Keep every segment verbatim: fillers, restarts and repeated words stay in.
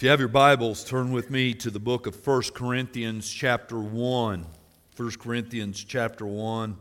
If you have your Bibles, turn with me to the book of First Corinthians chapter one. First Corinthians chapter one.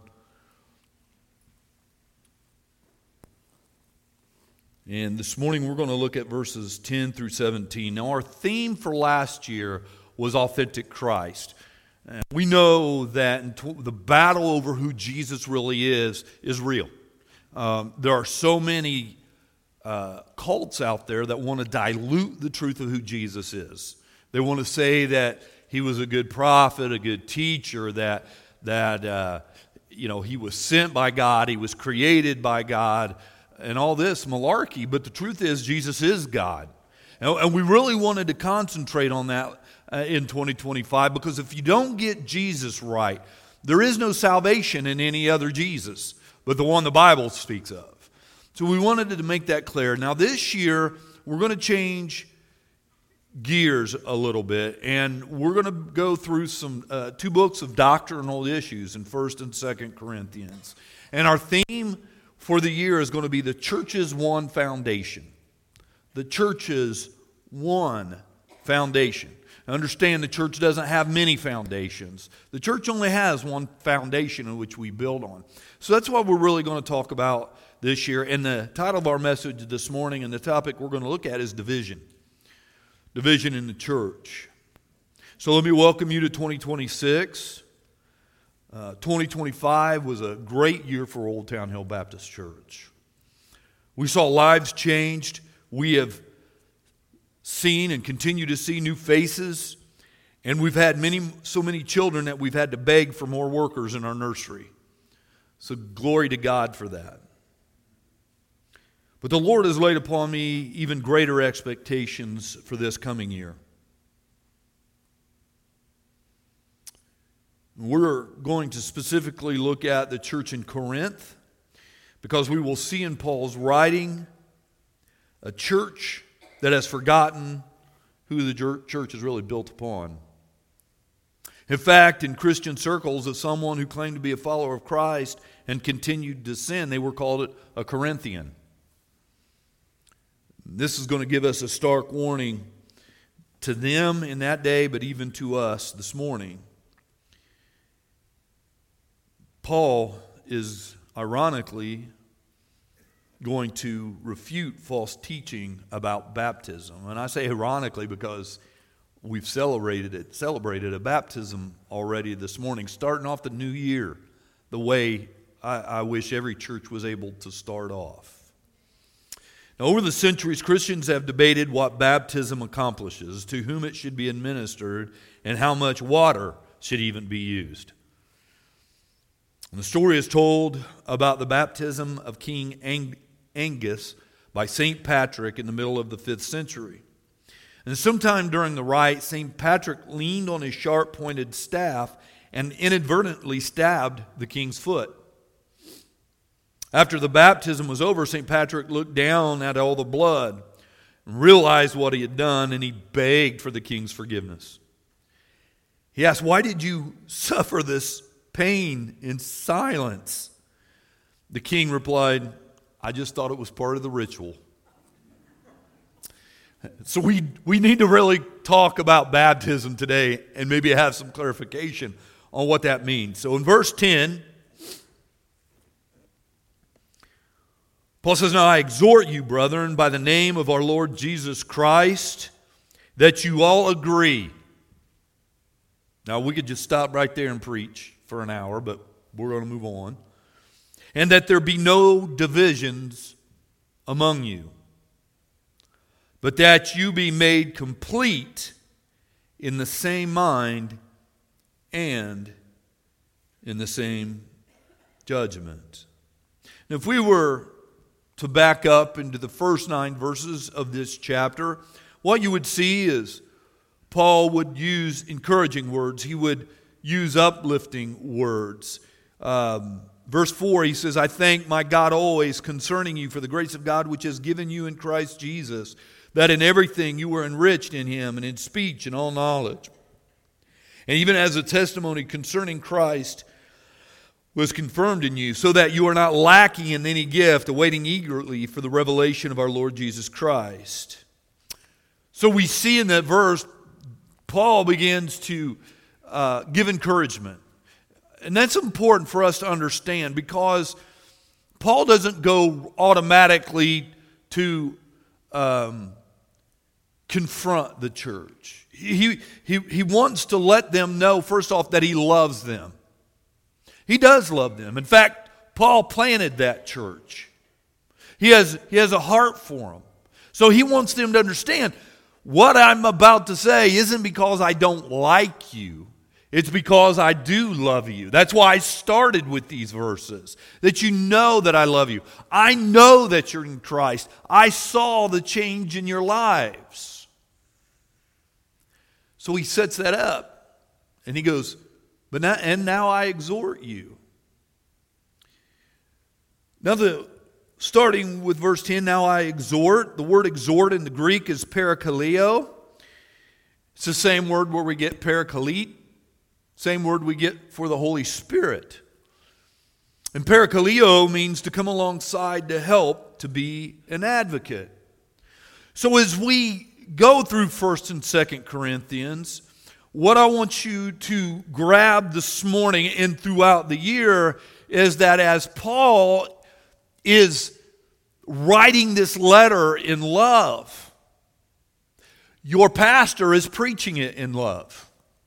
And this morning we're going to look at verses ten through seventeen. Now our theme for last year was Authentic Christ. And we know that the battle over who Jesus really is, is real. Um, there are so many Uh, cults out there that want to dilute the truth of who Jesus is. They want to say that he was a good prophet, a good teacher, that that uh, you know he was sent by God, he was created by God, and all this malarkey. But the truth is, Jesus is God, and, and we really wanted to concentrate on that uh, in twenty twenty-five, because if you don't get Jesus right, there is no salvation in any other Jesus but the one the Bible speaks of. So we wanted to make that clear. Now this year, we're going to change gears a little bit, and we're going to go through some uh, two books of doctrinal issues in First and Second Corinthians. And our theme for the year is going to be the church's one foundation. The church's one foundation. Understand the church doesn't have many foundations. The church only has one foundation in which we build on. So that's what we're really going to talk about this year. And the title of our message this morning and the topic we're going to look at is division. Division in the church. So let me welcome you to twenty twenty-six. Uh, twenty twenty-five was a great year for Old Town Hill Baptist Church. We saw lives changed. We have seen and continue to see new faces. And we've had many, so many children that we've had to beg for more workers in our nursery. So glory to God for that. But the Lord has laid upon me even greater expectations for this coming year. We're going to specifically look at the church in Corinth, because we will see in Paul's writing a church that has forgotten who the church is really built upon. In fact, in Christian circles, of someone who claimed to be a follower of Christ and continued to sin, they were called a Corinthian. This is going to give us a stark warning to them in that day, but even to us this morning. Paul is ironically going to refute false teaching about baptism. And I say ironically because we've celebrated it, celebrated a baptism already this morning, starting off the new year the way I, I wish every church was able to start off. Now, over the centuries, Christians have debated what baptism accomplishes, to whom it should be administered, and how much water should even be used. And the story is told about the baptism of King Ang- Angus by Saint Patrick in the middle of the fifth century. And sometime during the rite, Saint Patrick leaned on his sharp-pointed staff and inadvertently stabbed the king's foot. After the baptism was over, Saint Patrick looked down at all the blood and realized what he had done, and he begged for the king's forgiveness. He asked, "Why did you suffer this pain in silence?" The king replied, "I just thought it was part of the ritual." So we, we need to really talk about baptism today and maybe have some clarification on what that means. So in verse ten, Paul says, "Now I exhort you, brethren, by the name of our Lord Jesus Christ, that you all agree." Now we could just stop right there and preach for an hour, but we're going to move on. "And that there be no divisions among you, but that you be made complete in the same mind and in the same judgment." Now, if we were to back up into the first nine verses of this chapter, what you would see is Paul would use encouraging words. He would use uplifting words. Um, verse four, he says, "I thank my God always concerning you for the grace of God which has given you in Christ Jesus, that in everything you were enriched in him, and in speech and all knowledge. And even as a testimony concerning Christ was confirmed in you, so that you are not lacking in any gift, awaiting eagerly for the revelation of our Lord Jesus Christ." So we see in that verse, Paul begins to uh, give encouragement. And that's important for us to understand, because Paul doesn't go automatically to um, confront the church. He, he, he wants to let them know, first off, that he loves them. He does love them. In fact, Paul planted that church. He has, he has a heart for them. So he wants them to understand, what I'm about to say isn't because I don't like you. It's because I do love you. That's why I started with these verses. That you know that I love you. I know that you're in Christ. I saw the change in your lives. So he sets that up. And he goes, but now, and now I exhort you. Now the starting with verse ten, now I exhort. The word exhort in the Greek is parakaleo. It's the same word where we get parakalete. Same word we get for the Holy Spirit. And parakaleo means to come alongside, to help, to be an advocate. So as we go through First and Second Corinthians, what I want you to grab this morning and throughout the year is that as Paul is writing this letter in love, your pastor is preaching it in love.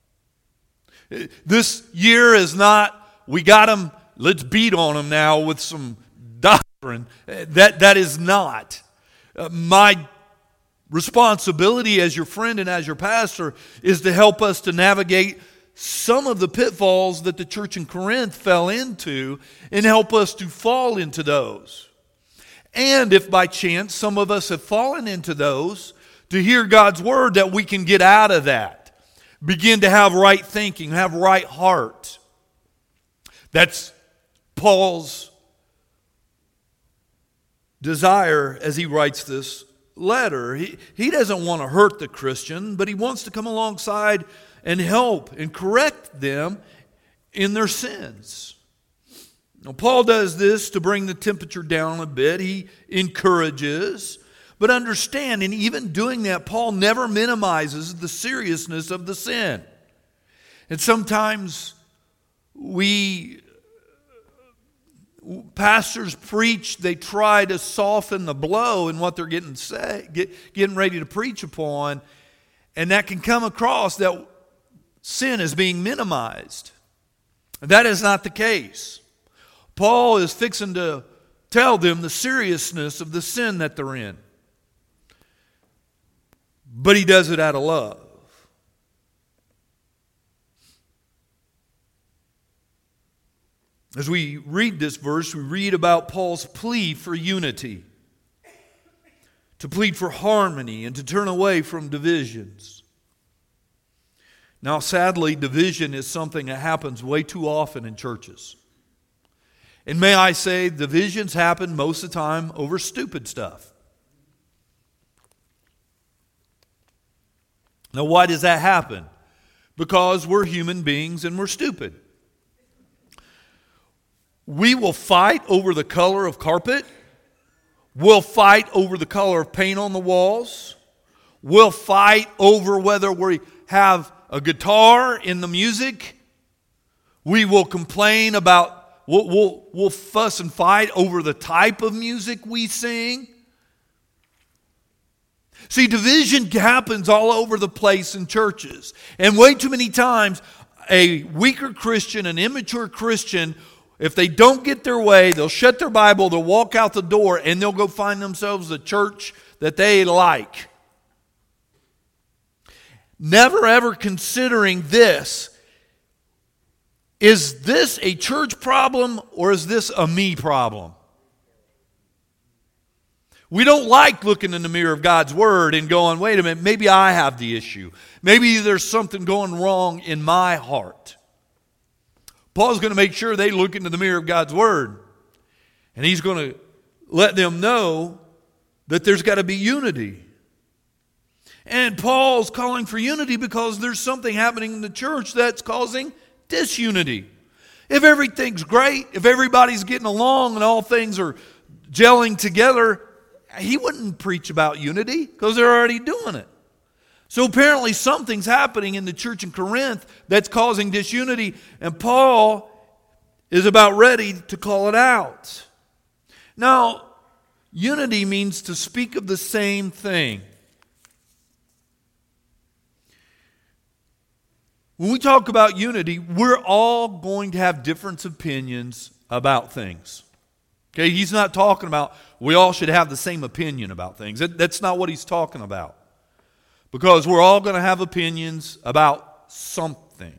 This year is not, we got them, let's beat on them now with some doctrine. That, that is not. Uh, my responsibility as your friend and as your pastor is to help us to navigate some of the pitfalls that the church in Corinth fell into and help us to fall into those. And if by chance some of us have fallen into those, to hear God's word that we can get out of that. Begin to have right thinking, have right heart. That's Paul's desire as he writes this letter. He, he doesn't want to hurt the Christian, but he wants to come alongside and help and correct them in their sins. Now, Paul does this to bring the temperature down a bit. He encourages. But understand, in even doing that, Paul never minimizes the seriousness of the sin. And sometimes we, pastors preach, they try to soften the blow in what they're getting say, get, getting ready to preach upon. And that can come across that sin is being minimized. That is not the case. Paul is fixing to tell them the seriousness of the sin that they're in. But he does it out of love. As we read this verse, we read about Paul's plea for unity, to plead for harmony, and to turn away from divisions. Now, sadly, division is something that happens way too often in churches. And may I say, divisions happen most of the time over stupid stuff. Now, why does that happen? Because we're human beings and we're stupid. We will fight over the color of carpet. We'll fight over the color of paint on the walls. We'll fight over whether we have a guitar in the music. We will complain about, we'll, we'll, we'll fuss and fight over the type of music we sing. See, division happens all over the place in churches. And way too many times, a weaker Christian, an immature Christian, if they don't get their way, they'll shut their Bible, they'll walk out the door, and they'll go find themselves a church that they like. Never ever considering this. Is this a church problem or is this a me problem? We don't like looking in the mirror of God's Word and going, wait a minute, maybe I have the issue. Maybe there's something going wrong in my heart. Paul's going to make sure they look into the mirror of God's Word. And he's going to let them know that there's got to be unity. And Paul's calling for unity because there's something happening in the church that's causing disunity. If everything's great, if everybody's getting along and all things are gelling together, he wouldn't preach about unity because they're already doing it. So apparently something's happening in the church in Corinth that's causing disunity, and Paul is about ready to call it out. Now, unity means to speak of the same thing. When we talk about unity, we're all going to have different opinions about things. Okay, he's not talking about we all should have the same opinion about things. That, that's not what he's talking about. Because we're all going to have opinions about something.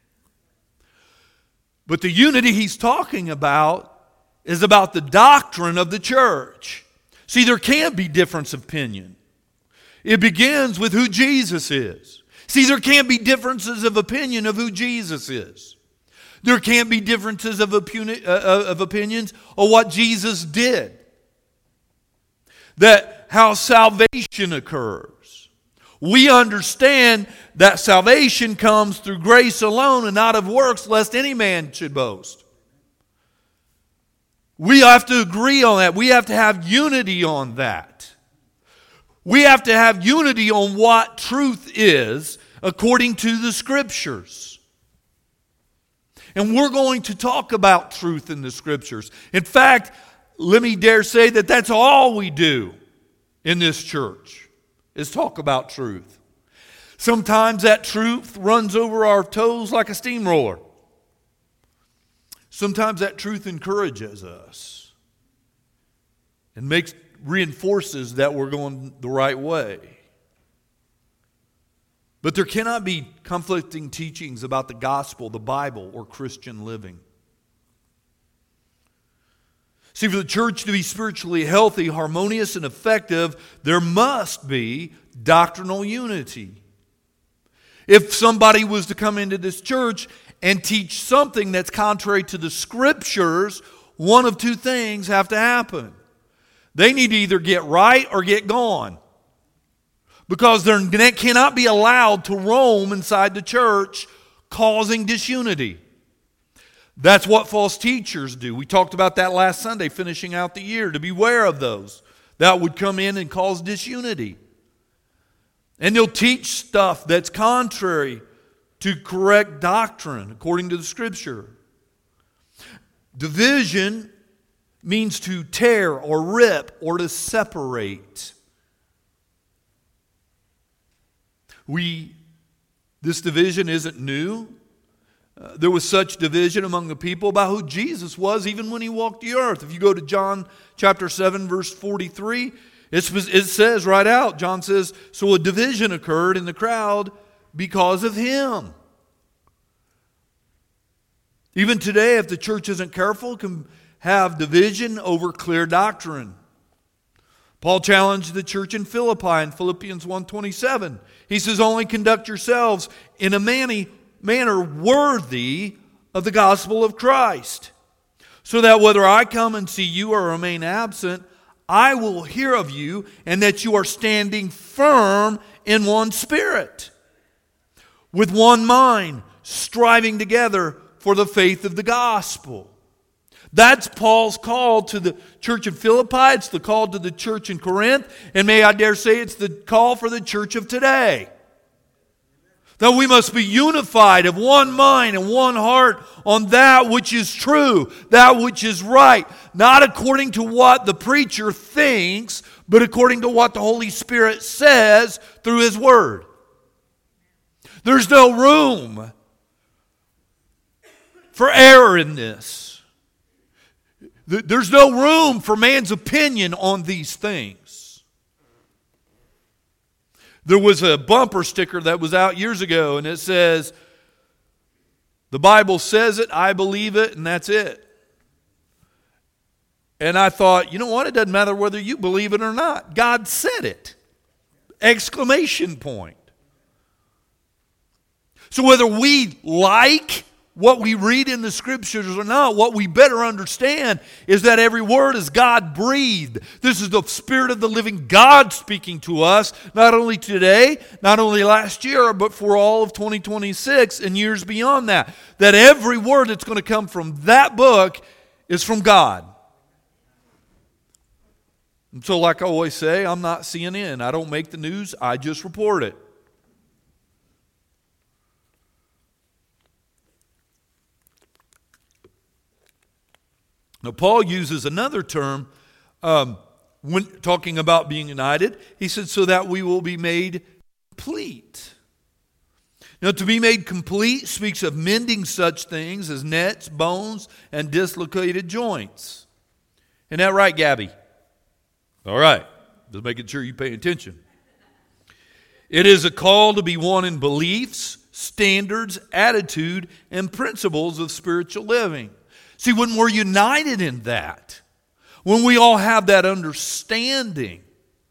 But the unity he's talking about is about the doctrine of the church. See, there can be difference of opinion. It begins with who Jesus is. See, there can't be differences of opinion of who Jesus is. There can't be differences of, opini- uh, of opinions of what Jesus did. That how salvation occurs. We understand that salvation comes through grace alone and not of works, lest any man should boast. We have to agree on that. We have to have unity on that. We have to have unity on what truth is according to the Scriptures. And we're going to talk about truth in the Scriptures. In fact, let me dare say that that's all we do in this church, is talk about truth. Sometimes that truth runs over our toes like a steamroller. Sometimes that truth encourages us and makes reinforces that we're going the right way. But there cannot be conflicting teachings about the gospel, the Bible, or Christian living. See, for the church to be spiritually healthy, harmonious, and effective, there must be doctrinal unity. If somebody was to come into this church and teach something that's contrary to the Scriptures, one of two things have to happen. They need to either get right or get gone. Because they cannot be allowed to roam inside the church, causing disunity. That's what false teachers do. We talked about that last Sunday, finishing out the year, to beware of those that would come in and cause disunity. And they'll teach stuff that's contrary to correct doctrine, according to the Scripture. Division means to tear or rip or to separate. We, this division isn't new. Uh, there was such division among the people about who Jesus was even when he walked the earth. If you go to John chapter seven, verse forty-three, it's, it says right out, John says, so a division occurred in the crowd because of him. Even today, if the church isn't careful, it can have division over clear doctrine. Paul challenged the church in Philippi in Philippians one twenty-seven. He says, only conduct yourselves in a manny, manner worthy of the gospel of Christ, so that whether I come and see you or remain absent, I will hear of you, and that you are standing firm in one spirit, with one mind, striving together for the faith of the gospel. That's Paul's call to the church in Philippi. It's the call to the church in Corinth. And may I dare say it's the call for the church of today. That we must be unified of one mind and one heart on that which is true, that which is right. Not according to what the preacher thinks, but according to what the Holy Spirit says through His Word. There's no room for error in this. There's no room for man's opinion on these things. There was a bumper sticker that was out years ago, and it says, the Bible says it, I believe it, and that's it. And I thought, you know what? It doesn't matter whether you believe it or not. God said it. Exclamation point. So whether we like what we read in the Scriptures or not, what we better understand is that every word is God-breathed. This is the Spirit of the living God speaking to us, not only today, not only last year, but for all of twenty twenty-six and years beyond that. That every word that's going to come from that book is from God. And so like I always say, I'm not C N N. I don't make the news, I just report it. Now, Paul uses another term um, when talking about being united. He said, so that we will be made complete. Now, to be made complete speaks of mending such things as nets, bones, and dislocated joints. Isn't that right, Gabby? All right. Just making sure you pay attention. It is a call to be one in beliefs, standards, attitude, and principles of spiritual living. See, when we're united in that, when we all have that understanding,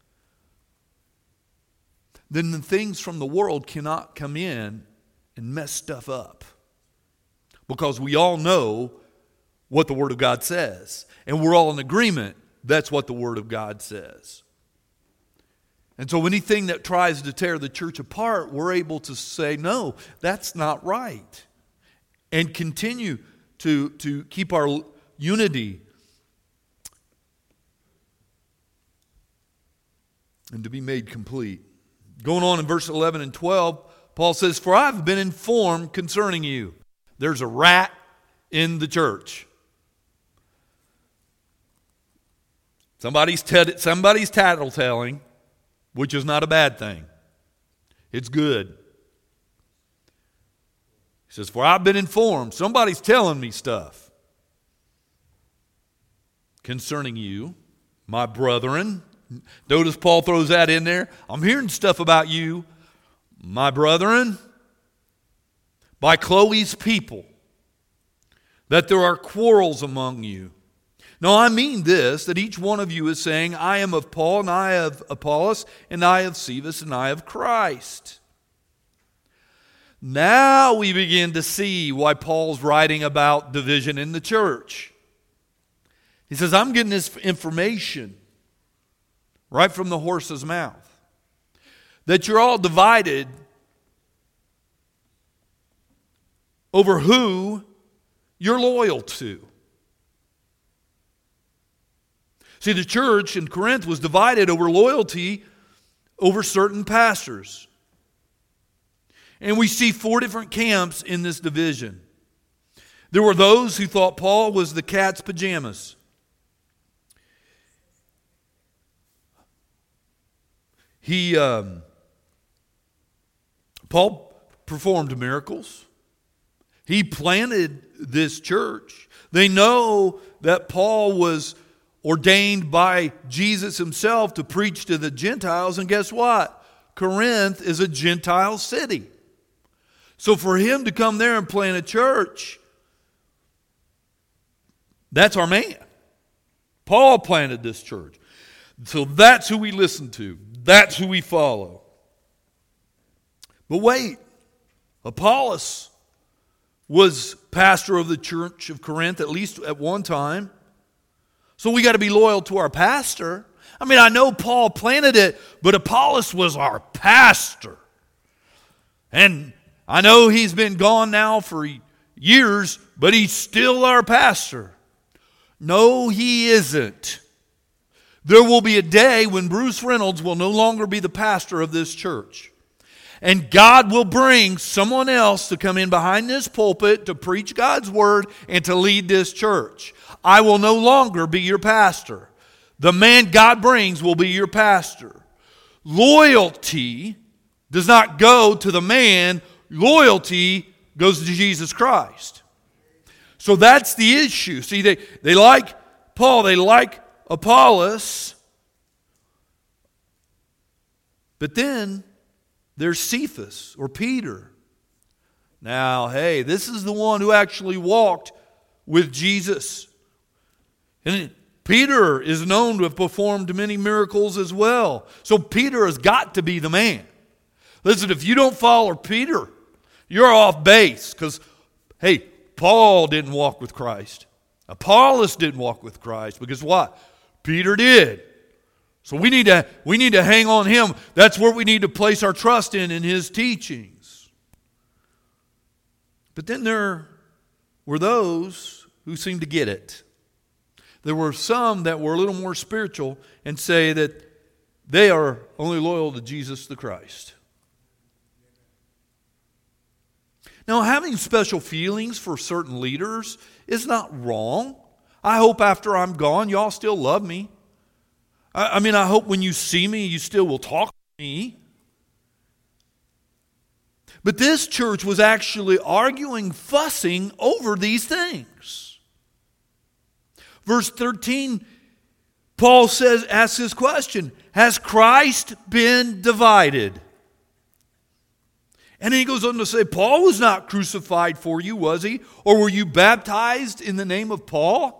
then the things from the world cannot come in and mess stuff up. Because we all know what the Word of God says. And we're all in agreement that's what the Word of God says. And so anything that tries to tear the church apart, we're able to say, no, that's not right. And continue to, to keep our unity and to be made complete. Going on in verse eleven and twelve, Paul says, for I have been informed concerning you. There's a rat in the church. Somebody's, ted- somebody's tattletelling, which is not a bad thing. It's good. He says, for I've been informed. Somebody's telling me stuff concerning you, my brethren. Notice Paul throws that in there. I'm hearing stuff about you, my brethren, by Chloe's people, that there are quarrels among you. Now I mean this, that each one of you is saying, I am of Paul, and I of Apollos, and I of Cephas, and I of Christ. Now we begin to see why Paul's writing about division in the church. He says, I'm getting this information right from the horse's mouth, that you're all divided over who you're loyal to. See, the church in Corinth was divided over loyalty over certain pastors. And we see four different camps in this division. There were those who thought Paul was the cat's pajamas. He, um, Paul performed miracles. He planted this church. They know that Paul was ordained by Jesus himself to preach to the Gentiles. And guess what? Corinth is a Gentile city. So for him to come there and plant a church, that's our man. Paul planted this church. So that's who we listen to. That's who we follow. But wait, Apollos was pastor of the church of Corinth, at least at one time. So we got to be loyal to our pastor. I mean, I know Paul planted it, but Apollos was our pastor. And I know he's been gone now for years, but he's still our pastor. No, he isn't. There will be a day when Bruce Reynolds will no longer be the pastor of this church. And God will bring someone else to come in behind this pulpit to preach God's word and to lead this church. I will no longer be your pastor. The man God brings will be your pastor. Loyalty does not go to the man. Loyalty goes to Jesus Christ. So that's the issue. See, they, they like Paul, they like Apollos. But then there's Cephas or Peter. Now, hey, this is the one who actually walked with Jesus. And Peter is known to have performed many miracles as well. So Peter has got to be the man. Listen, if you don't follow Peter, you're off base. Because, hey, Paul didn't walk with Christ. Apollos didn't walk with Christ. Because what? Peter did. So we need to, we need to hang on him. That's where we need to place our trust in, in his teachings. But then there were those who seemed to get it. There were some that were a little more spiritual and say that they are only loyal to Jesus the Christ. Now, having special feelings for certain leaders is not wrong. I hope after I'm gone, y'all still love me. I, I mean, I hope when you see me, you still will talk to me. But this church was actually arguing, fussing over these things. Verse thirteen, Paul says, asks this question, has Christ been divided? And then he goes on to say, Paul was not crucified for you, was he? Or were you baptized in the name of Paul?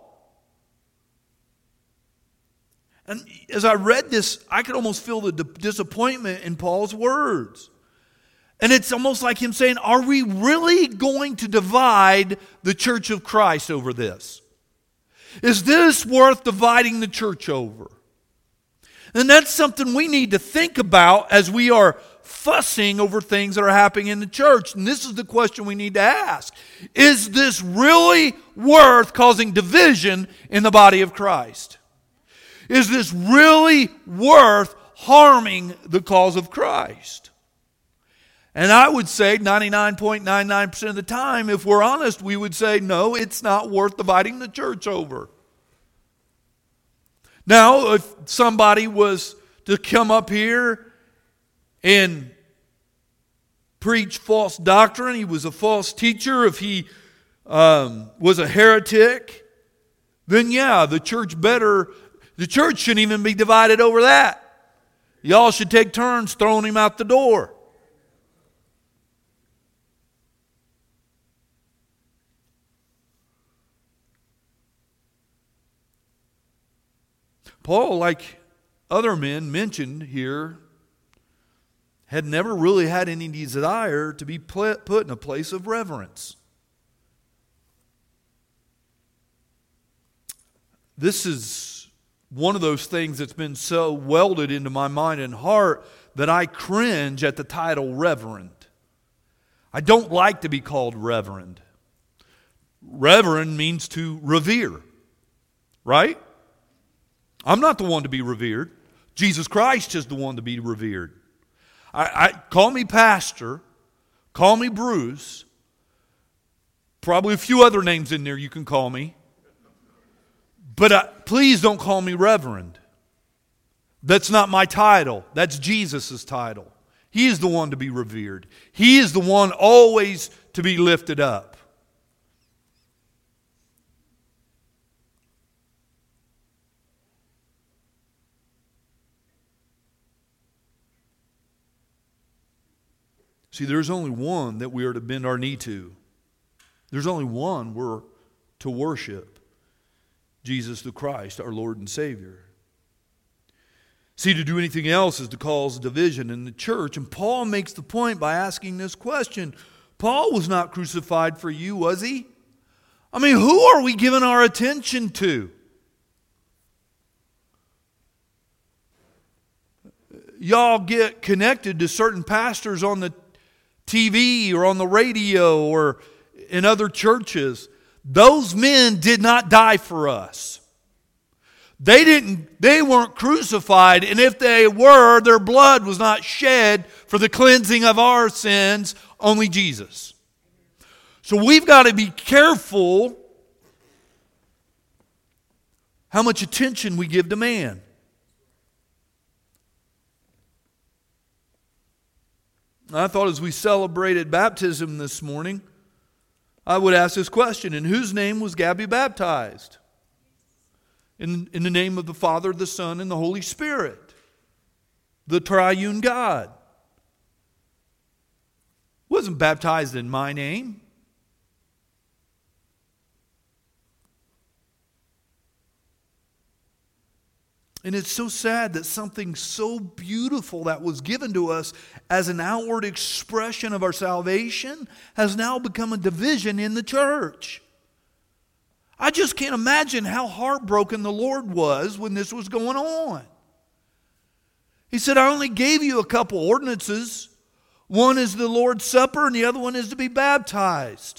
And as I read this, I could almost feel the disappointment in Paul's words. And it's almost like him saying, are we really going to divide the church of Christ over this? Is this worth dividing the church over? And that's something we need to think about as we are fussing over things that are happening in the church. And this is the question we need to ask. Is this really worth causing division in the body of Christ? Is this really worth harming the cause of Christ? And I would say ninety-nine point nine nine percent of the time, if we're honest, we would say, no, it's not worth dividing the church over. Now, if somebody was to come up here and preach false doctrine, he was a false teacher, if he um, was a heretic, then yeah, the church better, the church shouldn't even be divided over that. Y'all should take turns throwing him out the door. Paul, like other men mentioned here, had never really had any desire to be put in a place of reverence. This is one of those things that's been so welded into my mind and heart that I cringe at the title reverend. I don't like to be called reverend. Reverend means to revere, right? I'm not the one to be revered. Jesus Christ is the one to be revered. I, I call me pastor, call me Bruce, probably a few other names in there you can call me, but I, please don't call me reverend. That's not my title. That's Jesus' title. He is the one to be revered. He is the one always to be lifted up. See, there's only one that we are to bend our knee to. There's only one we're to worship. Jesus the Christ, our Lord and Savior. See, to do anything else is to cause division in the church. And Paul makes the point by asking this question. Paul was not crucified for you, was he? I mean, who are we giving our attention to? Y'all get connected to certain pastors on the T V or on the radio or in other churches. Those men did not die for us. They didn't, they weren't crucified, and if they were, their blood was not shed for the cleansing of our sins, only Jesus. So we've got to be careful how much attention we give to man. I thought as we celebrated baptism this morning, I would ask this question: in whose name was Gabby baptized? In, in the name of the Father, the Son, and the Holy Spirit, the triune God. Wasn't baptized in my name. And it's so sad that something so beautiful that was given to us as an outward expression of our salvation has now become a division in the church. I just can't imagine how heartbroken the Lord was when this was going on. He said, I only gave you a couple ordinances. One is the Lord's Supper and the other one is to be baptized.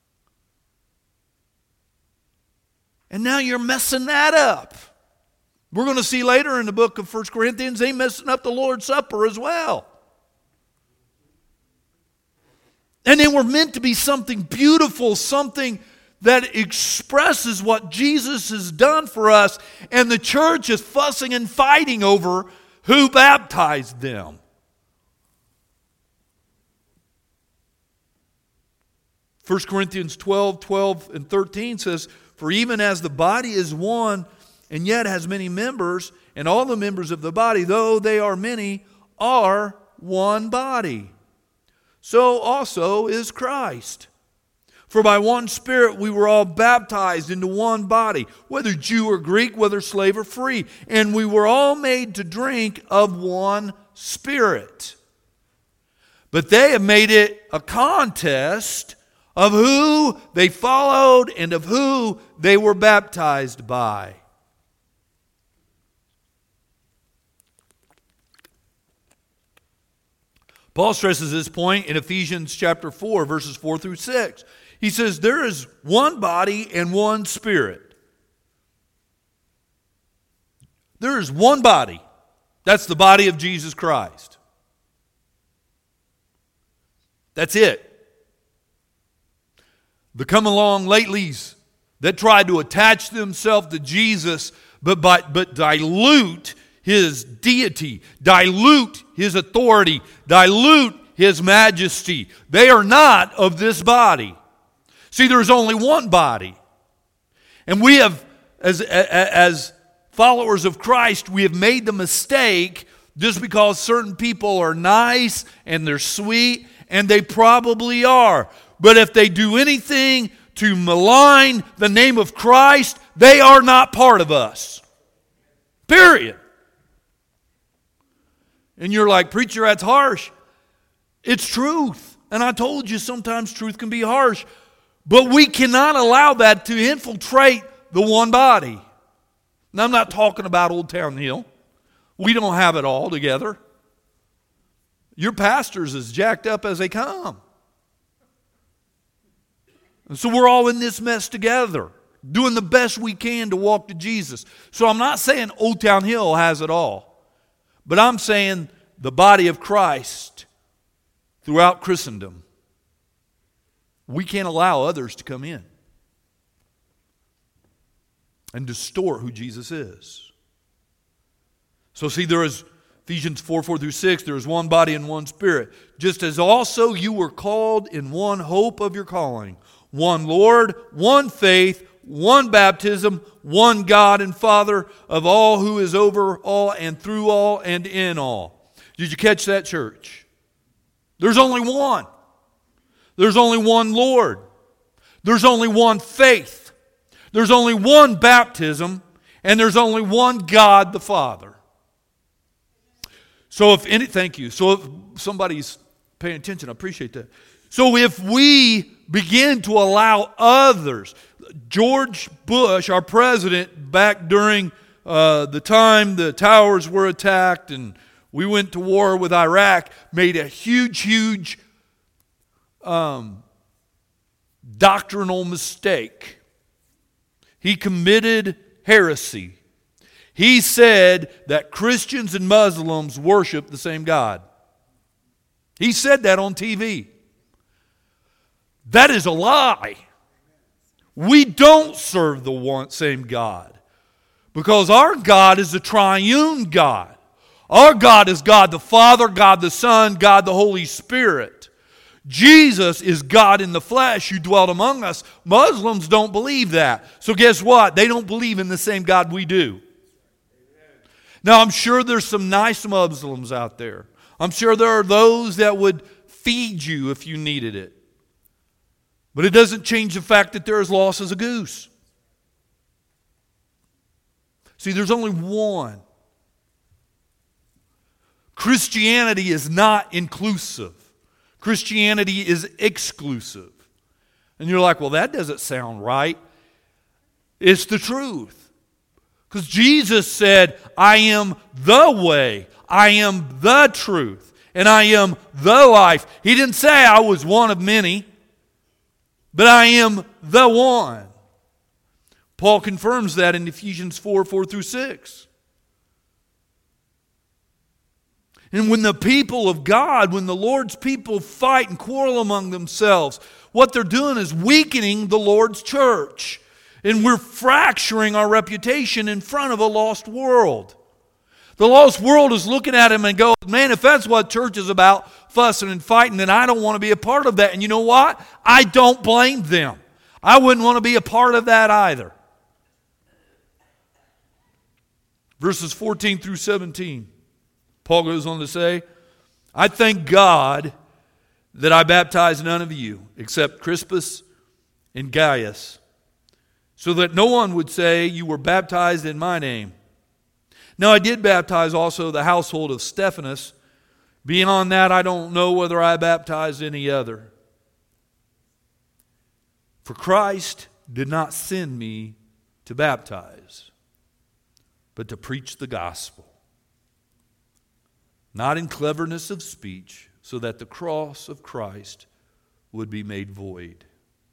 And now you're messing that up. We're going to see later in the book of First Corinthians, they messing up the Lord's Supper as well. And they were meant to be something beautiful, something that expresses what Jesus has done for us, and the church is fussing and fighting over who baptized them. First Corinthians twelve, twelve and thirteen says, "For even as the body is one, and yet has many members, and all the members of the body, though they are many, are one body. So also is Christ. For by one Spirit we were all baptized into one body, whether Jew or Greek, whether slave or free, and we were all made to drink of one Spirit. But they have made it a contest of who they followed and of who they were baptized by." Paul stresses this point in Ephesians chapter four, verses four through six. He says, there is one body and one Spirit. There is one body. That's the body of Jesus Christ. That's it. The come-along latelys that tried to attach themselves to Jesus but, but, but dilute His deity, dilute His authority, dilute His majesty. They are not of this body. See, there's only one body. And we have, as, as followers of Christ, we have made the mistake just because certain people are nice and they're sweet, and they probably are. But if they do anything to malign the name of Christ, they are not part of us. Period. And you're like, "Preacher, that's harsh." It's truth. And I told you sometimes truth can be harsh. But we cannot allow that to infiltrate the one body. Now, I'm not talking about Old Town Hill. We don't have it all together. Your pastor's as jacked up as they come. And so we're all in this mess together, doing the best we can to walk to Jesus. So I'm not saying Old Town Hill has it all. But I'm saying the body of Christ throughout Christendom. We can't allow others to come in and distort who Jesus is. So see, there is Ephesians four, four through six, there is one body and one Spirit. Just as also you were called in one hope of your calling. One Lord, one faith, one baptism, one God and Father of all, who is over all and through all and in all. Did you catch that, church? There's only one. There's only one Lord. There's only one faith. There's only one baptism. And there's only one God the Father. So if any, thank you. So if somebody's paying attention, I appreciate that. So if we begin to allow others, George Bush, our president, back during uh, the time the towers were attacked and we went to war with Iraq, made a huge, huge um, doctrinal mistake. He committed heresy. He said that Christians and Muslims worship the same God. He said that on T V. That is a lie. We don't serve the one, same God. Because our God is the triune God. Our God is God the Father, God the Son, God the Holy Spirit. Jesus is God in the flesh who dwelt among us. Muslims don't believe that. So guess what? They don't believe in the same God we do. Now, I'm sure there's some nice Muslims out there. I'm sure there are those that would feed you if you needed it. But it doesn't change the fact that they're as lost as a goose. See, there's only one. Christianity is not inclusive. Christianity is exclusive. And you're like, well, that doesn't sound right. It's the truth. Because Jesus said, I am the way, I am the truth, and I am the life. He didn't say I was one of many, but I am the one. Paul confirms that in Ephesians four, four through six. And when the people of God, when the Lord's people fight and quarrel among themselves, what they're doing is weakening the Lord's church. And we're fracturing our reputation in front of a lost world. The lost world is looking at him and go, man, if that's what church is about, fussing and fighting, then I don't want to be a part of that. And you know what? I don't blame them. I wouldn't want to be a part of that either. Verses fourteen through seventeen, Paul goes on to say, I thank God that I baptized none of you except Crispus and Gaius, so that no one would say you were baptized in my name. Now I did baptize also the household of Stephanas. Beyond that, I don't know whether I baptized any other. For Christ did not send me to baptize, but to preach the gospel, not in cleverness of speech, so that the cross of Christ would be made void.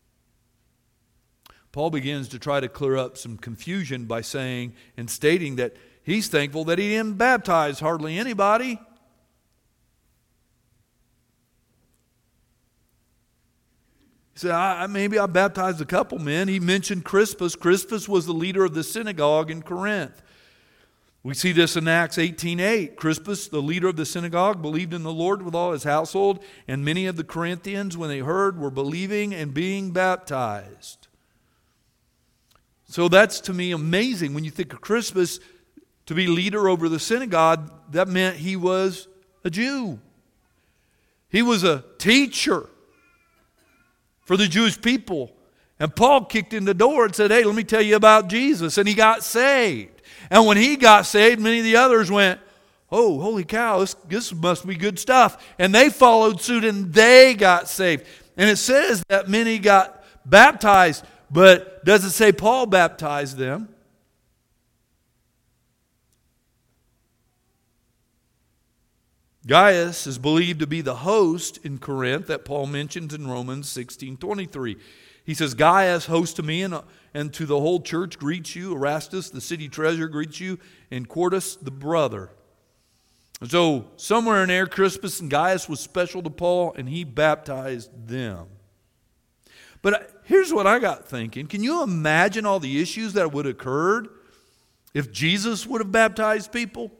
Paul begins to try to clear up some confusion by saying and stating that he's thankful that he didn't baptize hardly anybody. He said, I, maybe I baptized a couple men. He mentioned Crispus. Crispus was the leader of the synagogue in Corinth. We see this in Acts eighteen eight. Crispus, the leader of the synagogue, believed in the Lord with all his household, and many of the Corinthians, when they heard, were believing and being baptized. So that's, to me, amazing. When you think of Crispus to be leader over the synagogue, that meant he was a Jew. He was a teacher for the Jewish people. And Paul kicked in the door and said, hey, let me tell you about Jesus. And he got saved. And when he got saved, many of the others went, oh, holy cow, this, this must be good stuff. And they followed suit and they got saved. And it says that many got baptized, but doesn't say Paul baptized them. Gaius is believed to be the host in Corinth that Paul mentions in Romans sixteen twenty-three. He says, Gaius, host to me and, and to the whole church, greets you. Erastus, the city treasurer, greets you. And Quartus, the brother. So somewhere in there, Crispus and Gaius was special to Paul, and he baptized them. But here's what I got thinking. Can you imagine all the issues that would have occurred if Jesus would have baptized people?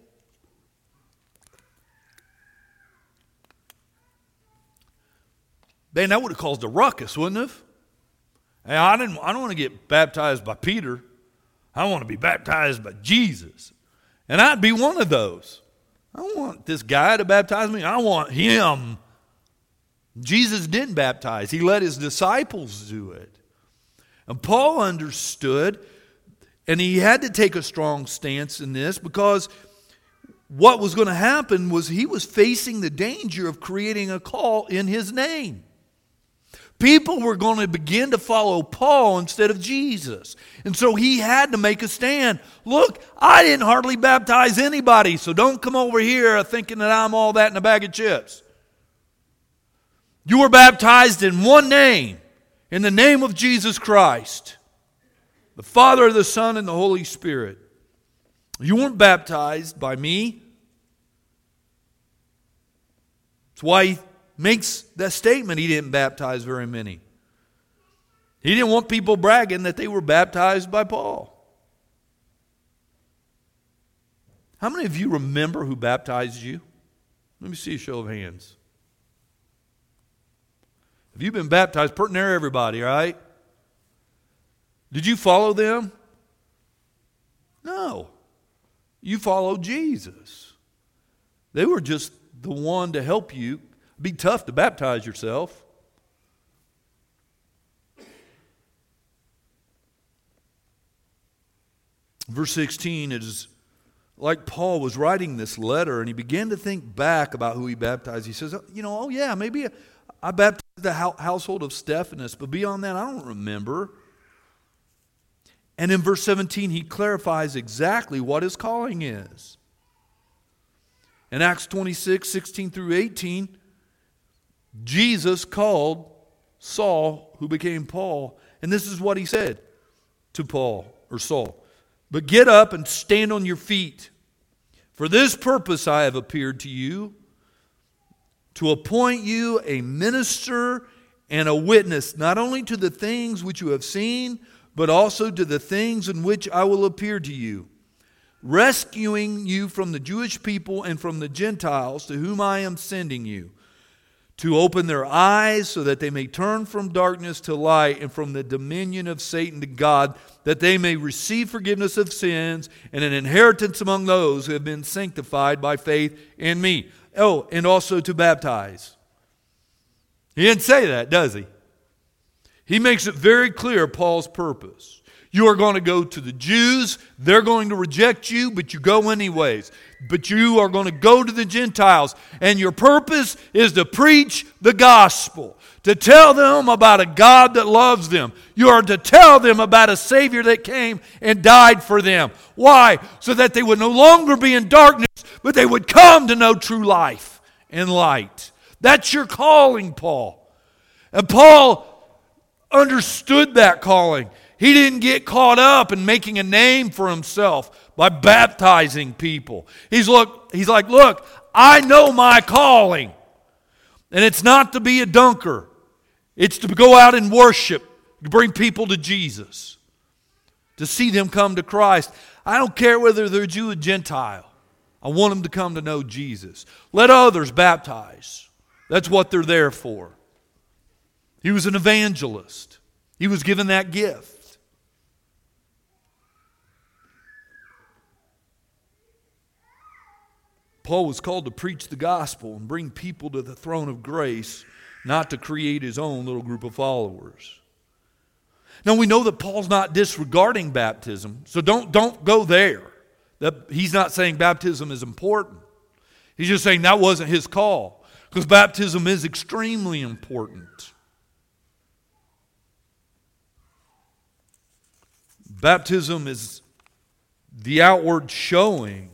Man, that would have caused a ruckus, wouldn't it? Hey, I didn't. I don't want to get baptized by Peter. I want to be baptized by Jesus. And I'd be one of those. I don't want this guy to baptize me. I want him. Jesus didn't baptize. He let his disciples do it. And Paul understood, and he had to take a strong stance in this because what was going to happen was he was facing the danger of creating a cult in his name. People were going to begin to follow Paul instead of Jesus. And so he had to make a stand. Look, I didn't hardly baptize anybody, so don't come over here thinking that I'm all that in a bag of chips. You were baptized in one name, in the name of Jesus Christ, the Father, the Son, and the Holy Spirit. You weren't baptized by me. That's why he makes that statement. He didn't baptize very many. He didn't want people bragging that they were baptized by Paul. How many of you remember who baptized you? Let me see a show of hands. Have you been baptized? Put in there, everybody, right? Did you follow them? No. You followed Jesus. They were just the one to help you. It'd be tough to baptize yourself. Verse sixteen is like Paul was writing this letter and he began to think back about who he baptized. He says, you know, oh yeah, maybe I baptized the household of Stephanas, but beyond that, I don't remember. And in verse seventeen, he clarifies exactly what his calling is. In Acts twenty-six, sixteen through eighteen, Jesus called Saul, who became Paul, and this is what he said to Paul, or Saul. But get up and stand on your feet. For this purpose I have appeared to you, to appoint you a minister and a witness not only to the things which you have seen, but also to the things in which I will appear to you, rescuing you from the Jewish people and from the Gentiles to whom I am sending you, to open their eyes so that they may turn from darkness to light and from the dominion of Satan to God, that they may receive forgiveness of sins and an inheritance among those who have been sanctified by faith in me. Oh, and also to baptize. He didn't say that, does he? He makes it very clear, Paul's purpose. You are going to go to the Jews. They're going to reject you, but you go anyways. But you are going to go to the Gentiles. And your purpose is to preach the gospel. To tell them about a God that loves them. You are to tell them about a Savior that came and died for them. Why? So that they would no longer be in darkness, but they would come to know true life and light. That's your calling, Paul. And Paul understood that calling. He didn't get caught up in making a name for himself by baptizing people. He's look, he's like, look, I know my calling. And it's not to be a dunker. It's to go out and worship, to bring people to Jesus, to see them come to Christ. I don't care whether they're Jew or Gentile. I want them to come to know Jesus. Let others baptize. That's what they're there for. He was an evangelist. He was given that gift. Paul was called to preach the gospel and bring people to the throne of grace, not to create his own little group of followers. Now we know that Paul's not disregarding baptism, so don't, don't go there. That he's not saying baptism is important. He's just saying that wasn't his call. Because baptism is extremely important. Baptism is the outward showing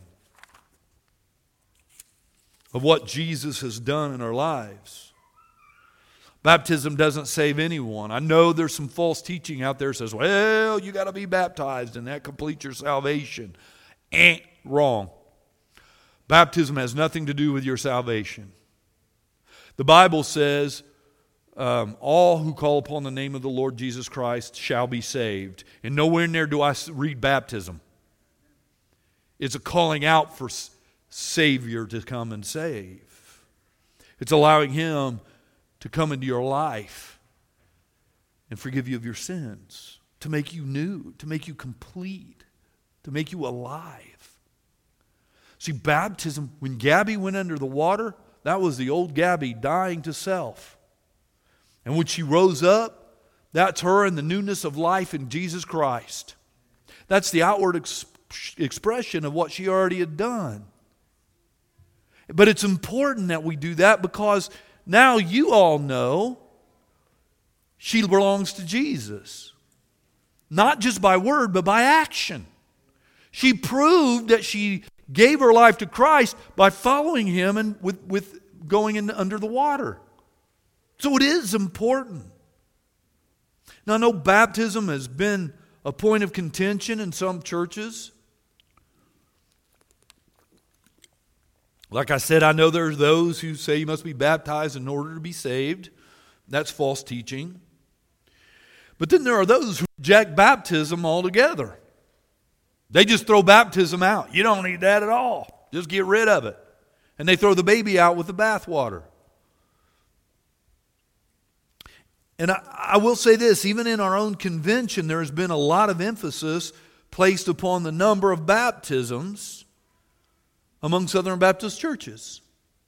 of what Jesus has done in our lives. Baptism doesn't save anyone. I know there's some false teaching out there that says, well, you got to be baptized and that completes your salvation. Eh, wrong. Baptism has nothing to do with your salvation. The Bible says, um, all who call upon the name of the Lord Jesus Christ shall be saved. And nowhere in there do I read baptism. It's a calling out for Savior to come and save. It's allowing Him to come into your life and forgive you of your sins, to make you new, to make you complete, to make you alive. See, baptism, when Gabby went under the water, that was the old Gabby dying to self. And when she rose up, that's her in the newness of life in Jesus Christ. That's the outward ex- expression of what she already had done. But it's important that we do that because now you all know she belongs to Jesus. Not just by word, but by action. She proved that she gave her life to Christ by following Him and with, with going in under the water. So it is important. Now I know baptism has been a point of contention in some churches. Like I said, I know there's those who say you must be baptized in order to be saved. That's false teaching. But then there are those who reject baptism altogether. They just throw baptism out. You don't need that at all. Just get rid of it. And they throw the baby out with the bathwater. And I, I will say this, even in our own convention, there has been a lot of emphasis placed upon the number of baptisms among Southern Baptist churches.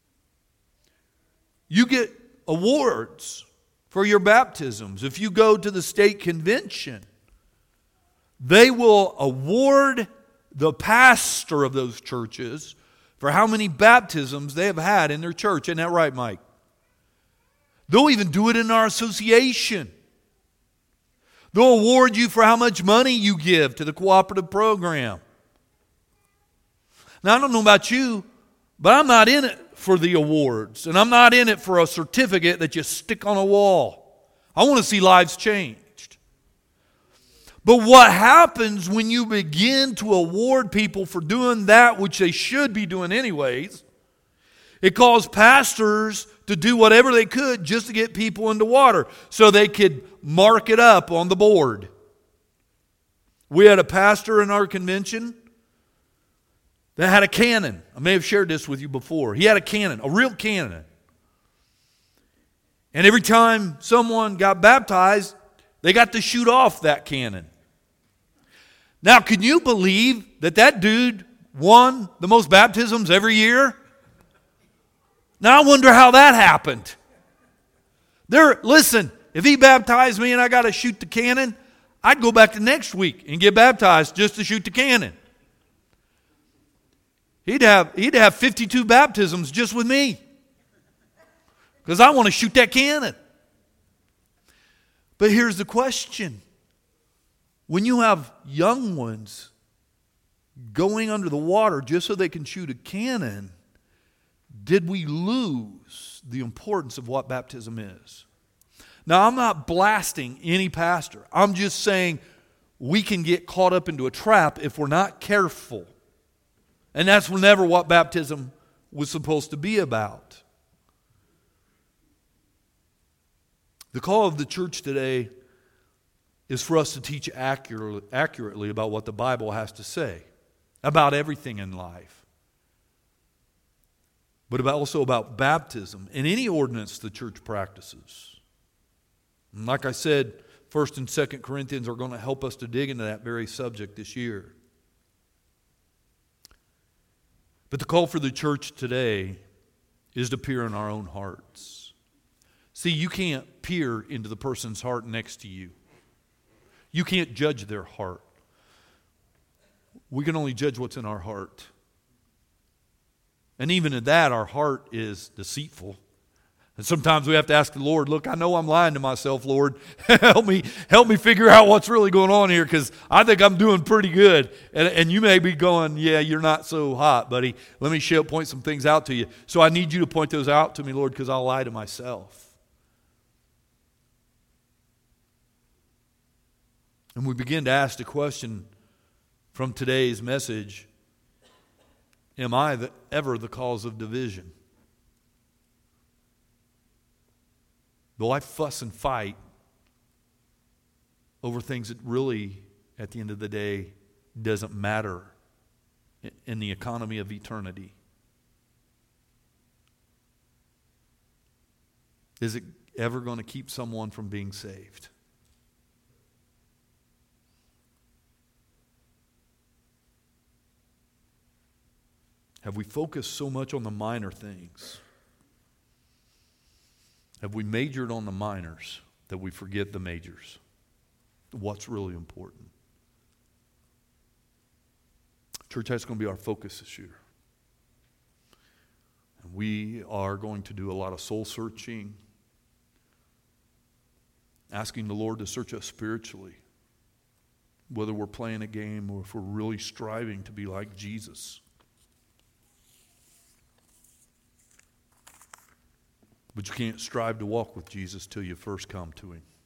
You get awards for your baptisms. If you go to the state convention, they will award the pastor of those churches for how many baptisms they have had in their church. Isn't that right, Mike? They'll even do it in our association. They'll award you for how much money you give to the cooperative program. Now, I don't know about you, but I'm not in it for the awards. And I'm not in it for a certificate that you stick on a wall. I want to see lives changed. But what happens when you begin to award people for doing that which they should be doing anyways? It causes pastors to do whatever they could just to get people into water so they could mark it up on the board. We had a pastor in our convention that had a cannon. I may have shared this with you before. He had a cannon, a real cannon. And every time someone got baptized, they got to shoot off that cannon. Now, can you believe that that dude won the most baptisms every year? Now, I wonder how that happened. There, listen, if he baptized me and I got to shoot the cannon, I'd go back the next week and get baptized just to shoot the cannon. He'd have, he'd have fifty-two baptisms just with me. Because I want to shoot that cannon. But here's the question. When you have young ones going under the water just so they can shoot a cannon, did we lose the importance of what baptism is? Now, I'm not blasting any pastor. I'm just saying we can get caught up into a trap if we're not careful. And that's never what baptism was supposed to be about. The call of the church today is for us to teach accurately, accurately about what the Bible has to say about everything in life, but about also about baptism and any ordinance the church practices. And like I said, First and Second Corinthians are going to help us to dig into that very subject this year. But the call for the church today is to peer in our own hearts. See, you can't peer into the person's heart next to you. You can't judge their heart. We can only judge what's in our heart. And even in that, our heart is deceitful. And sometimes we have to ask the Lord, look, I know I'm lying to myself, Lord. help me help me figure out what's really going on here, because I think I'm doing pretty good. And, and you may be going, yeah, you're not so hot, buddy. Let me show, point some things out to you. So I need you to point those out to me, Lord, because I'll lie to myself. And we begin to ask the question from today's message, am I the, ever the cause of division? Do I fuss and fight over things that really, at the end of the day, doesn't matter in the economy of eternity? Is it ever going to keep someone from being saved? Have we focused so much on the minor things? Have we majored on the minors that we forget the majors? What's really important? Church, that's going to be our focus this year. And we are going to do a lot of soul searching, asking the Lord to search us spiritually, whether we're playing a game or if we're really striving to be like Jesus. But you can't strive to walk with Jesus till you first come to Him.